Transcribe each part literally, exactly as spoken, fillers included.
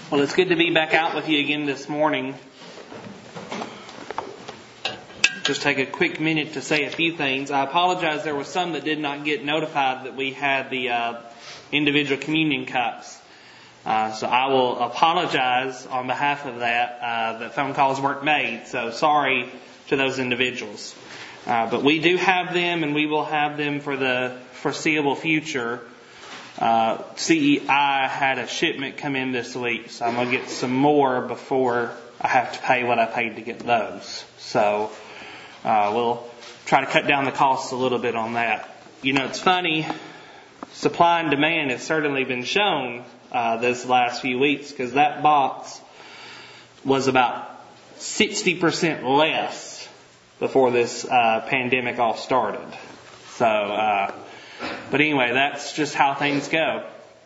Well, it's good to be back out with you again this morning. Just take a quick minute to say a few things. I apologize, there were some that did not get notified that we had the uh, individual communion cups. Uh, so I will apologize on behalf of that, uh, that phone calls weren't made. So sorry to those individuals. Uh, but we do have them, and we will have them for the foreseeable future. Uh, C E I had a shipment come in this week, so I'm going to get some more before I have to pay what I paid to get those. So uh, we'll try to cut down the costs a little bit on that. You know, it's funny, supply and demand has certainly been shown uh, this last few weeks, because that box was about sixty percent less before this uh, pandemic all started. So, uh, but anyway, that's just how things go.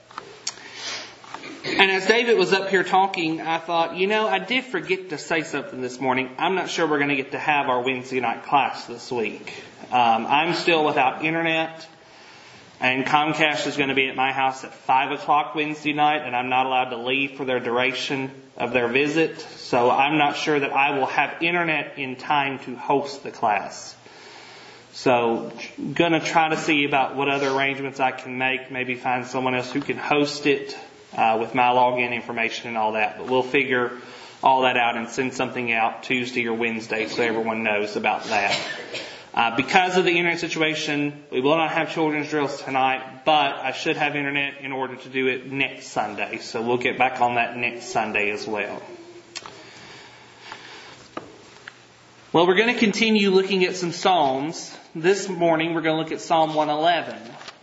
And as David was up here talking, I thought, you know, I did forget to say something this morning. I'm not sure we're going to get to have our Wednesday night class this week. Um, I'm still without internet, and Comcast is going to be at my house at five o'clock Wednesday night, and I'm not allowed to leave for their duration of their visit. So I'm not sure that I will have internet in time to host the class. So, going to try to see about what other arrangements I can make. Maybe find someone else who can host it uh, with my login information and all that. But we'll figure all that out and send something out Tuesday or Wednesday so everyone knows about that. Uh, because of the internet situation, we will not have children's drills tonight, but I should have internet in order to do it next Sunday. So we'll get back on that next Sunday as well. Well, we're going to continue looking at some Psalms. This morning we're going to look at Psalm one eleven.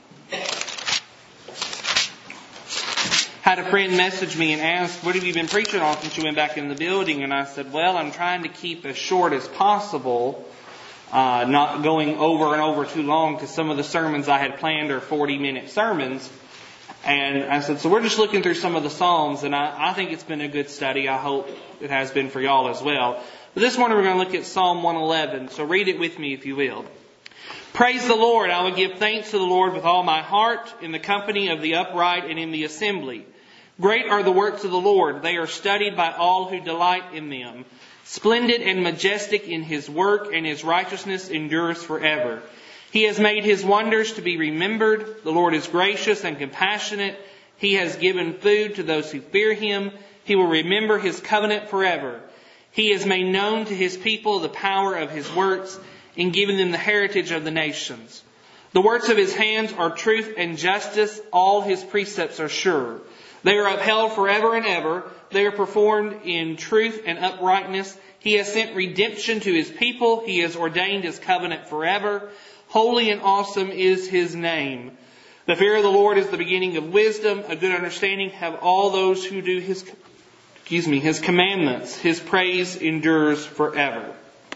Had a friend message me and asked, what have you been preaching on since you went back in the building? And I said, well, I'm trying to keep as short as possible, uh, not going over and over too long, because some of the sermons I had planned are forty minute sermons. And I said, so we're just looking through some of the Psalms, and I, I think it's been a good study. I hope it has been for y'all as well. But this morning we're going to look at Psalm one eleven, so read it with me if you will. Praise the Lord. I will give thanks to the Lord with all my heart, in the company of the upright and in the assembly. Great are the works of the Lord. They are studied by all who delight in them. Splendid and majestic in His work, and His righteousness endures forever. He has made His wonders to be remembered. The Lord is gracious and compassionate. He has given food to those who fear Him. He will remember His covenant forever. He has made known to His people the power of His works, and given them the heritage of the nations. The works of His hands are truth and justice. All His precepts are sure. They are upheld forever and ever. They are performed in truth and uprightness. He has sent redemption to His people. He has ordained His covenant forever. Holy and awesome is His name. The fear of the Lord is the beginning of wisdom. A good understanding have all those who do His, excuse me, His commandments. His praise endures forever.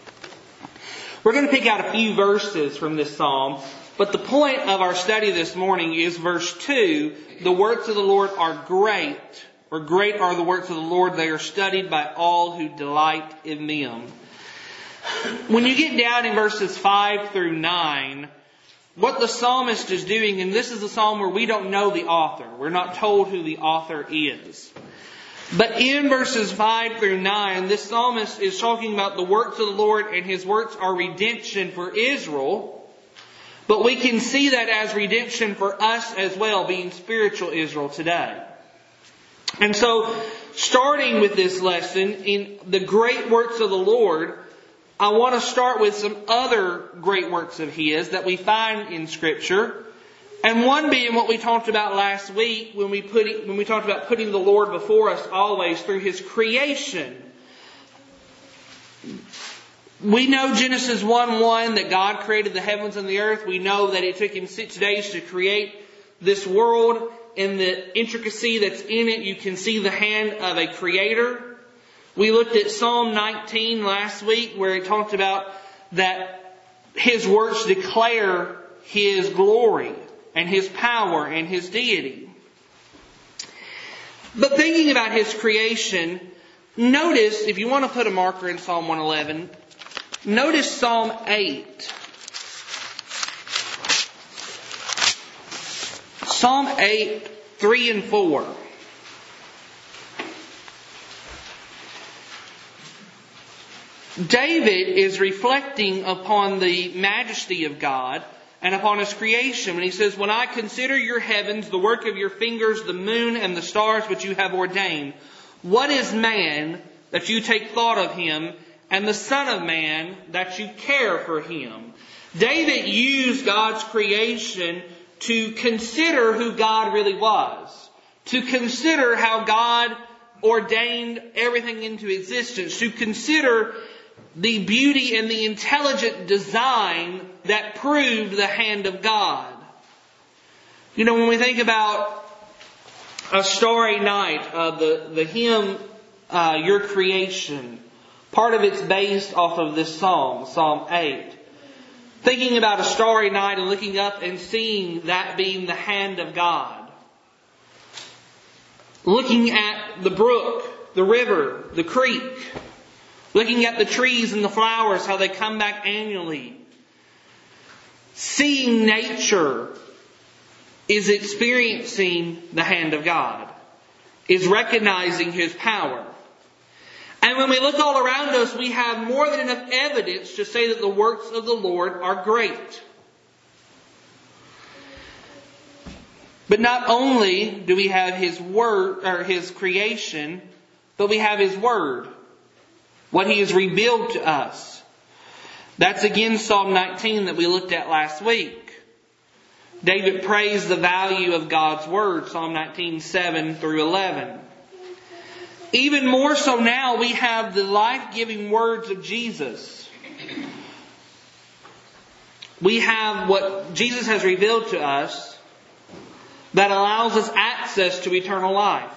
We're going to pick out a few verses from this psalm, but the point of our study this morning is verse two. The works of the Lord are great, or great are the works of the Lord. They are studied by all who delight in them. When you get down in verses five through nine, what the psalmist is doing, and this is a psalm where we don't know the author. We're not told who the author is. But in verses five through nine, this psalmist is talking about the works of the Lord, and His works are redemption for Israel. But we can see that as redemption for us as well, being spiritual Israel today. And so, starting with this lesson, in the great works of the Lord, I want to start with some other great works of His that we find in Scripture. And one being what we talked about last week when we put it, when we talked about putting the Lord before us always through His creation. We know Genesis one one that God created the heavens and the earth. We know that it took Him six days to create this world. In the intricacy that's in it, you can see the hand of a creator. We looked at Psalm nineteen last week where it talked about that His works declare His glory and His power and His deity. But thinking about His creation, notice, if you want to put a marker in Psalm one eleven, notice Psalm eight. Psalm eight, three and four. David is reflecting upon the majesty of God and upon His creation when he says, when I consider your heavens, the work of your fingers, the moon and the stars which you have ordained, what is man that you take thought of him, and the Son of Man that you care for him? David used God's creation to consider who God really was, to consider how God ordained everything into existence, to consider the beauty and the intelligent design that proved the hand of God. You know, when we think about A Starry Night, uh, the, the hymn, uh, Your Creation, part of it's based off of this psalm, Psalm eight. Thinking about a starry night and looking up and seeing that being the hand of God. Looking at the brook, the river, the creek. Looking at the trees and the flowers, how they come back annually. Seeing nature is experiencing the hand of God. Is recognizing His power. And when we look all around us, we have more than enough evidence to say that the works of the Lord are great. But not only do we have His word, or His creation, but we have His word. What He has revealed to us. That's again Psalm nineteen that we looked at last week. David praised the value of God's word, Psalm nineteen, seven through eleven. Even more so now, we have the life-giving words of Jesus. We have what Jesus has revealed to us that allows us access to eternal life.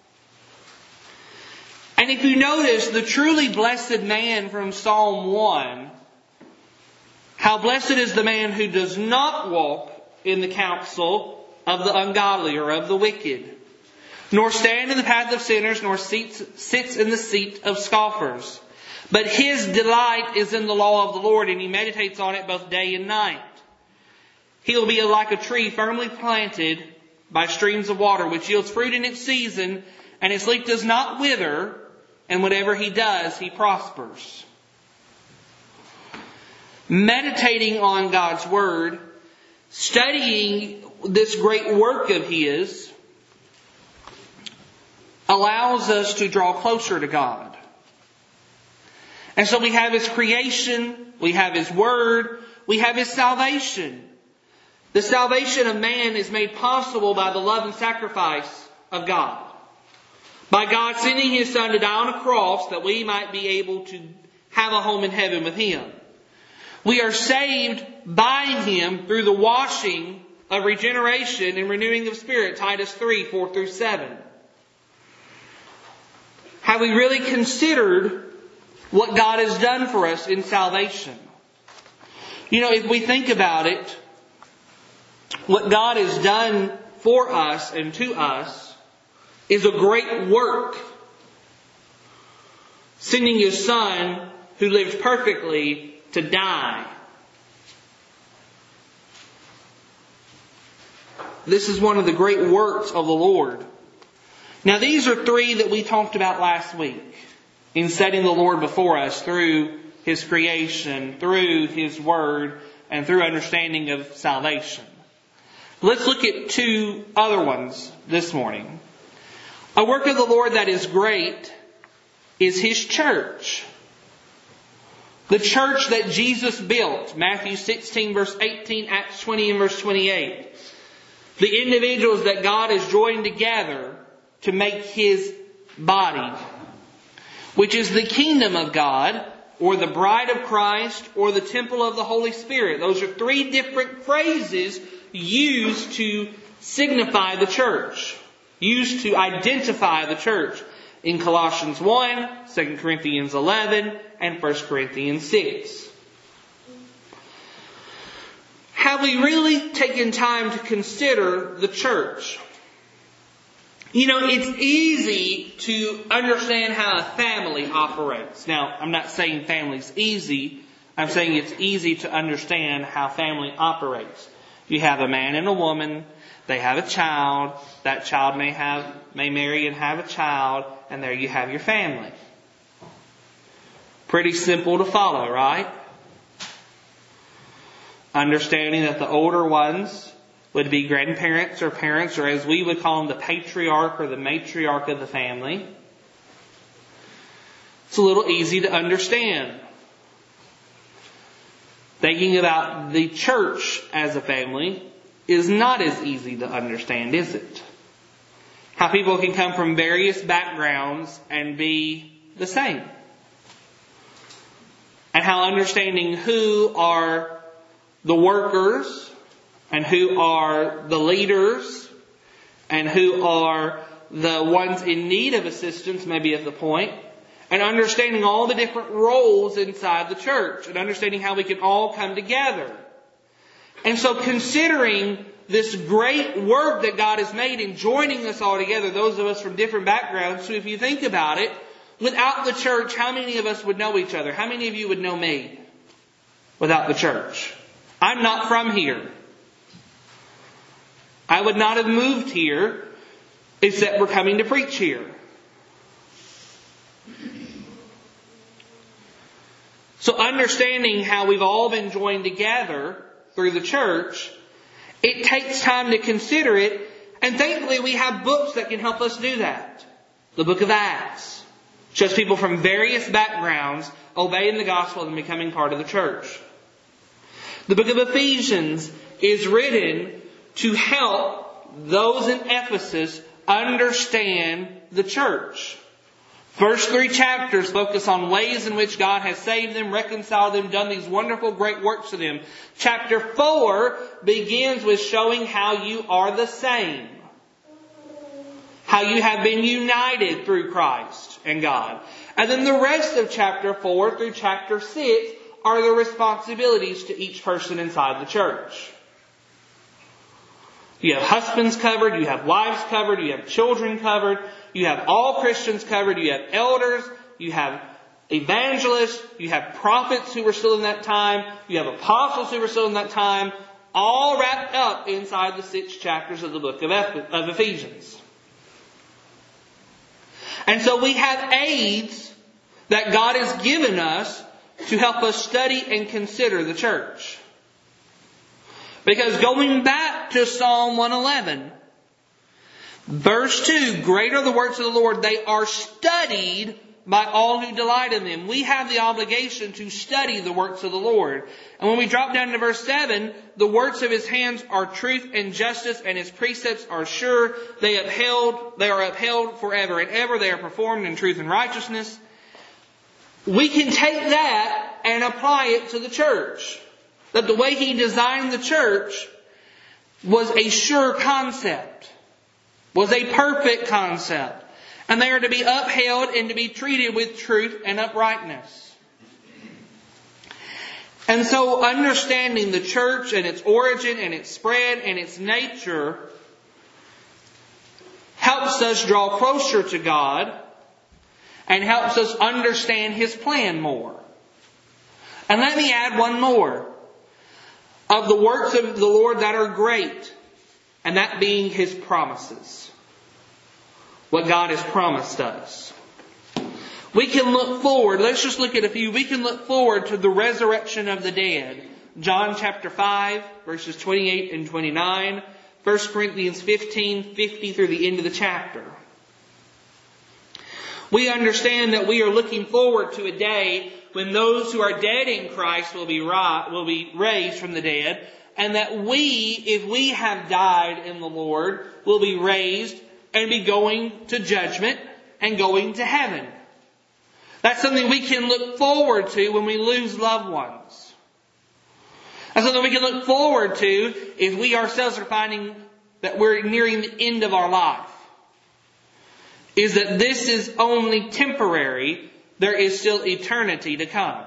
And if you notice, the truly blessed man from Psalm one, how blessed is the man who does not walk in the counsel of the ungodly or of the wicked, nor stand in the path of sinners, nor sits, sits in the seat of scoffers. But his delight is in the law of the Lord, and he meditates on it both day and night. He will be like a tree firmly planted by streams of water, which yields fruit in its season, and its leaf does not wither, and whatever he does, he prospers. Meditating on God's Word, studying this great work of His, allows us to draw closer to God. And so we have His creation, we have His Word, we have His salvation. The salvation of man is made possible by the love and sacrifice of God. By God sending His Son to die on a cross that we might be able to have a home in heaven with Him. We are saved by Him through the washing of regeneration and renewing of spirit, Titus three, four through seven. Have we really considered what God has done for us in salvation? You know, if we think about it, what God has done for us and to us is a great work. Sending His Son, who lived perfectly, to die. This is one of the great works of the Lord. Now these are three that we talked about last week in setting the Lord before us through His creation, through His Word, and through understanding of salvation. Let's look at two other ones this morning. A work of the Lord that is great is His church. The church that Jesus built, Matthew sixteen verse eighteen, Acts twenty and verse twenty-eight. The individuals that God has joined together to make His body, which is the kingdom of God, or the bride of Christ, or the temple of the Holy Spirit. Those are three different phrases used to signify the church, used to identify the church in Colossians one, Second Corinthians eleven, and First Corinthians six. Have we really taken time to consider the church? You know, it's easy to understand how a family operates. Now, I'm not saying family's easy. I'm saying it's easy to understand how family operates. You have a man and a woman. They have a child. That child may have, may marry and have a child. And there you have your family. Pretty simple to follow, right? Understanding that the older ones would be grandparents or parents, or as we would call them, the patriarch or the matriarch of the family. It's a little easy to understand. Thinking about the church as a family is not as easy to understand, is it? How people can come from various backgrounds and be the same. And how understanding who are the workers and who are the leaders and who are the ones in need of assistance maybe at the point. And understanding all the different roles inside the church. And understanding how we can all come together. And so considering this great work that God has made in joining us all together, those of us from different backgrounds. So if you think about it, without the church, how many of us would know each other? How many of you would know me without the church? I'm not from here. I would not have moved here except we're coming to preach here. So understanding how we've all been joined together through the church, it takes time to consider it. And thankfully we have books that can help us do that. The book of Acts shows people from various backgrounds obeying the gospel and becoming part of the church. The book of Ephesians is written to help those in Ephesus understand the church. First three chapters focus on ways in which God has saved them, reconciled them, done these wonderful, great works to them. Chapter four begins with showing how you are the same. How you have been united through Christ and God. And then the rest of chapter four through chapter six are the responsibilities to each person inside the church. You have husbands covered, you have wives covered, you have children covered, you have all Christians covered, you have elders, you have evangelists, you have prophets who were still in that time, you have apostles who were still in that time, all wrapped up inside the six chapters of the book of Ephesians. And so we have aids that God has given us to help us study and consider the church. Because going back to Psalm one eleven, verse two, great are the works of the Lord, they are studied by all who delight in them. We have the obligation to study the works of the Lord. And when we drop down to verse seven, the works of His hands are truth and justice, and His precepts are sure. They upheld, they are upheld forever and ever. They are performed in truth and righteousness. We can take that and apply it to the church. That the way He designed the church was a sure concept. Was a perfect concept. And they are to be upheld and to be treated with truth and uprightness. And so understanding the church and its origin and its spread and its nature helps us draw closer to God and helps us understand His plan more. And let me add one more. Of the works of the Lord that are great, and that being His promises. What God has promised us. We can look forward, let's just look at a few. We can look forward to the resurrection of the dead. John chapter five, verses twenty-eight and twenty-nine. First Corinthians fifteen, fifty through the end of the chapter. We understand that we are looking forward to a day when those who are dead in Christ will be ra- will be raised from the dead, and that we, if we have died in the Lord, will be raised and be going to judgment and going to heaven. That's something we can look forward to when we lose loved ones. That's something we can look forward to if we ourselves are finding that we're nearing the end of our life. Is that this is only temporary. There is still eternity to come.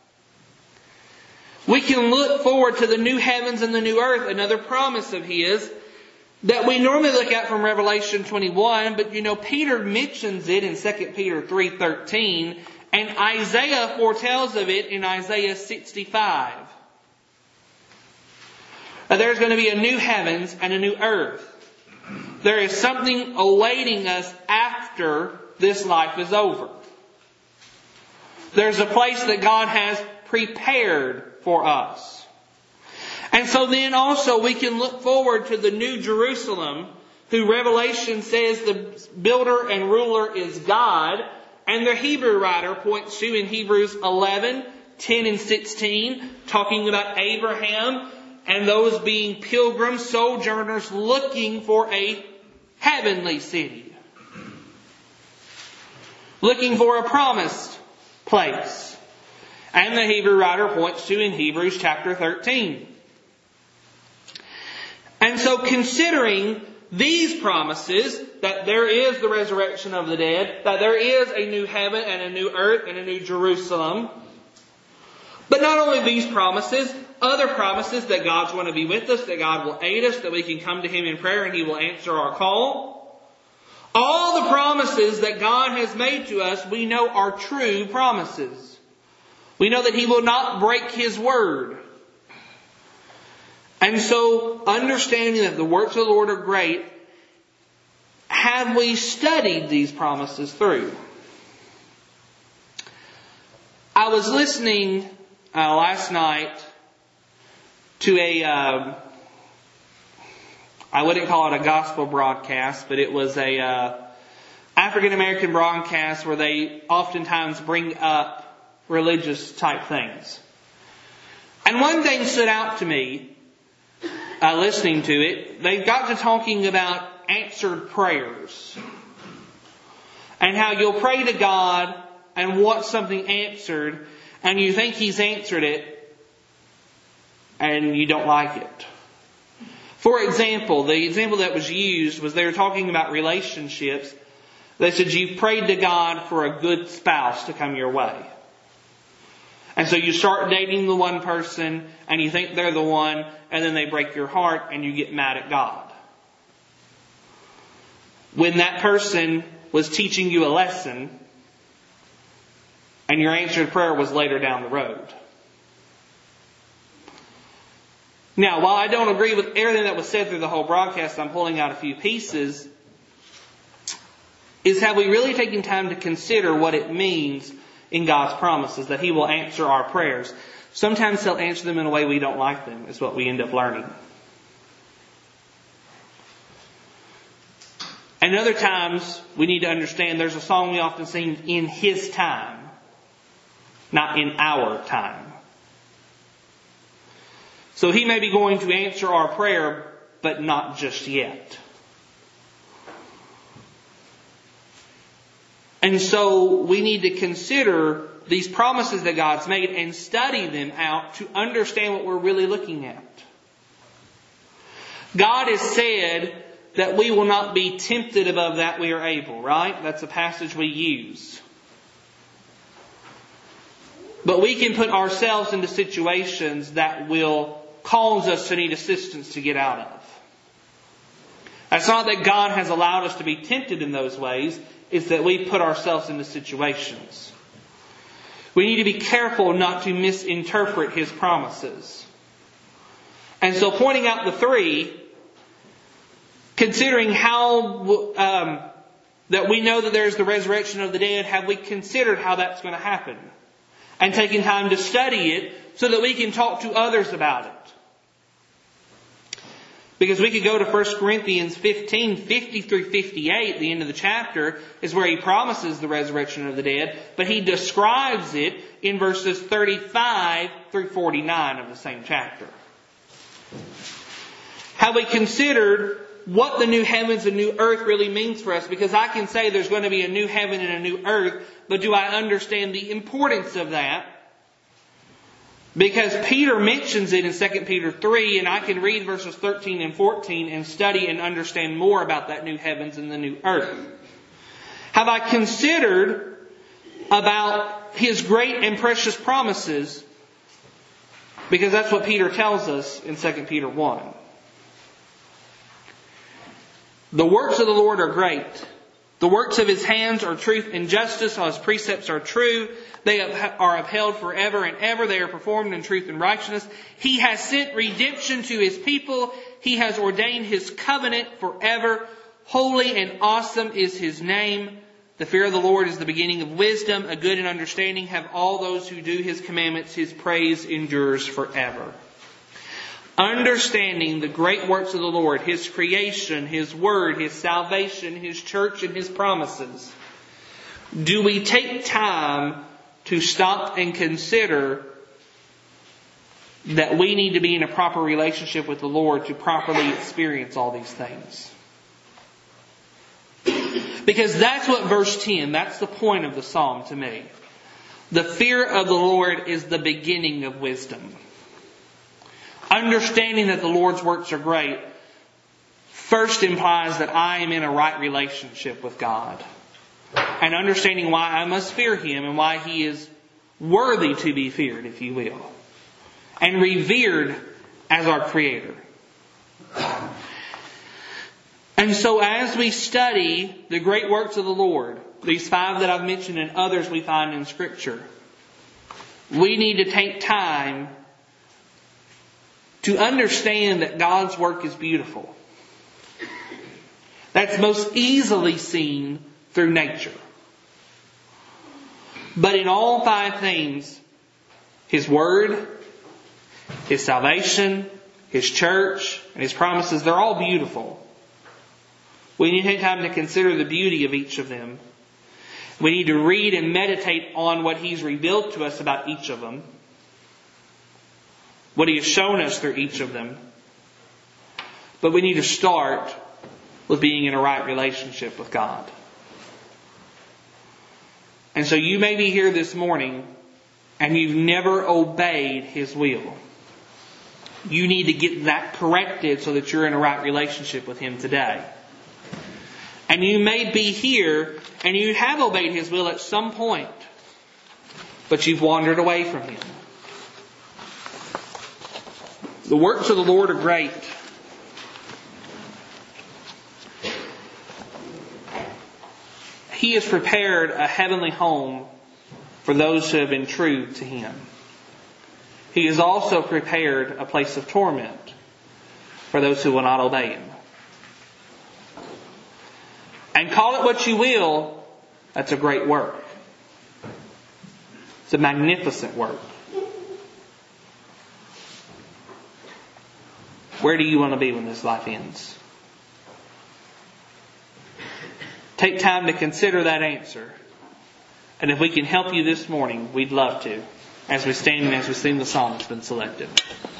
We can look forward to the new heavens and the new earth, another promise of His that we normally look at from Revelation twenty-one, but you know, Peter mentions it in Second Peter three thirteen, and Isaiah foretells of it in Isaiah sixty-five. Now, there's going to be a new heavens and a new earth. There is something awaiting us after this life is over. There's a place that God has prepared for us. And so then also we can look forward to the New Jerusalem, who Revelation says the builder and ruler is God. And the Hebrew writer points to in Hebrews eleven, ten and sixteen, talking about Abraham and those being pilgrims, sojourners, looking for a heavenly city. Looking for a promised place. And the Hebrew writer points to in Hebrews chapter thirteen. And so considering these promises, that there is the resurrection of the dead, that there is a new heaven and a new earth and a new Jerusalem. But not only these promises, other promises that God's going to be with us, that God will aid us, that we can come to Him in prayer and He will answer our call. All the promises that God has made to us, we know are true promises. We know that He will not break His word. And so, understanding that the works of the Lord are great, have we studied these promises through? I was listening uh, last night to a, uh, I wouldn't call it a gospel broadcast, but it was a uh, African American broadcast where they oftentimes bring up religious type things. And one thing stood out to me, Uh, listening to it. They got to talking about answered prayers. And how you'll pray to God and want something answered and you think He's answered it and you don't like it. For example, the example that was used was they were talking about relationships. They said you've prayed to God for a good spouse to come your way. And so you start dating the one person and you think they're the one, and then they break your heart and you get mad at God. When that person was teaching you a lesson and your answered prayer was later down the road. Now, while I don't agree with everything that was said through the whole broadcast, I'm pulling out a few pieces, is have we really taken time to consider what it means in God's promises, that He will answer our prayers? Sometimes He'll answer them in a way we don't like them, is what we end up learning. And other times, we need to understand there's a song we often sing, in His time, not in our time. So He may be going to answer our prayer, but not just yet. And so we need to consider these promises that God's made and study them out to understand what we're really looking at. God has said that we will not be tempted above that we are able, right? That's a passage we use. But we can put ourselves into situations that will cause us to need assistance to get out of. It's not that God has allowed us to be tempted in those ways. It's that we put ourselves into situations. We need to be careful not to misinterpret His promises. And so pointing out the three, considering how um, that we know that there's the resurrection of the dead, have we considered how that's going to happen? And taking time to study it so that we can talk to others about it. Because we could go to First Corinthians fifteen, fifty through fifty-eight, the end of the chapter, is where he promises the resurrection of the dead. But he describes it in verses thirty-five through forty-nine of the same chapter. Have we considered what the new heavens and new earth really means for us? Because I can say there's going to be a new heaven and a new earth, but do I understand the importance of that? Because Peter mentions it in Second Peter three, and I can read verses thirteen and fourteen and study and understand more about that new heavens and the new earth. Have I considered about His great and precious promises? Because that's what Peter tells us in Second Peter one. The works of the Lord are great. The works of His hands are truth and justice. All His precepts are true. They are upheld forever and ever. They are performed in truth and righteousness. He has sent redemption to His people. He has ordained His covenant forever. Holy and awesome is His name. The fear of the Lord is the beginning of wisdom. A good and understanding have all those who do His commandments. His praise endures forever. Understanding the great works of the Lord, His creation, His word, His salvation, His church, and His promises. Do we take time to stop and consider that we need to be in a proper relationship with the Lord to properly experience all these things? Because that's what verse ten, that's the point of the psalm to me. The fear of the Lord is the beginning of wisdom. Understanding that the Lord's works are great first implies that I am in a right relationship with God. And understanding why I must fear Him and why He is worthy to be feared, if you will. And revered as our Creator. And so as we study the great works of the Lord, these five that I've mentioned and others we find in Scripture, we need to take time to understand that God's work is beautiful. That's most easily seen through nature. But in all five things, His Word, His salvation, His church, and His promises, they're all beautiful. We need to take time to consider the beauty of each of them. We need to read and meditate on what He's revealed to us about each of them. What He has shown us through each of them. But we need to start with being in a right relationship with God. And so you may be here this morning and you've never obeyed His will. You need to get that corrected so that you're in a right relationship with Him today. And you may be here and you have obeyed His will at some point, but you've wandered away from Him. The works of the Lord are great. He has prepared a heavenly home for those who have been true to Him. He has also prepared a place of torment for those who will not obey Him. And call it what you will, that's a great work. It's a magnificent work. Where do you want to be when this life ends? Take time to consider that answer. And if we can help you this morning, we'd love to, as we stand and as we sing the song that's been selected.